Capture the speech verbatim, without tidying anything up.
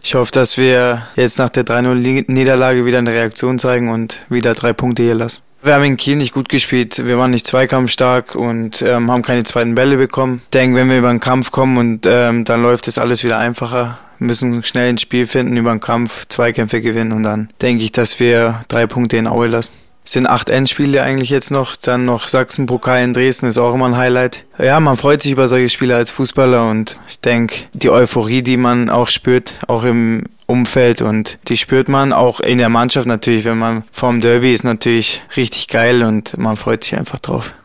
Ich hoffe, dass wir jetzt nach der drei null Niederlage wieder eine Reaktion zeigen und wieder drei Punkte hier lassen. Wir haben in Kiel nicht gut gespielt, wir waren nicht zweikampfstark und ähm, haben keine zweiten Bälle bekommen. Ich denke, wenn wir über den Kampf kommen und ähm, dann läuft das alles wieder einfacher. Wir müssen schnell ein Spiel finden, über den Kampf Zweikämpfe gewinnen und dann denke ich, dass wir drei Punkte in Aue lassen. Es sind acht Endspiele eigentlich jetzt noch, dann noch Sachsenpokal in Dresden ist auch immer ein Highlight. Ja, man freut sich über solche Spiele als Fußballer und ich denke, die Euphorie, die man auch spürt, auch im Umfeld und die spürt man auch in der Mannschaft natürlich, wenn man vorm Derby ist, natürlich richtig geil und man freut sich einfach drauf.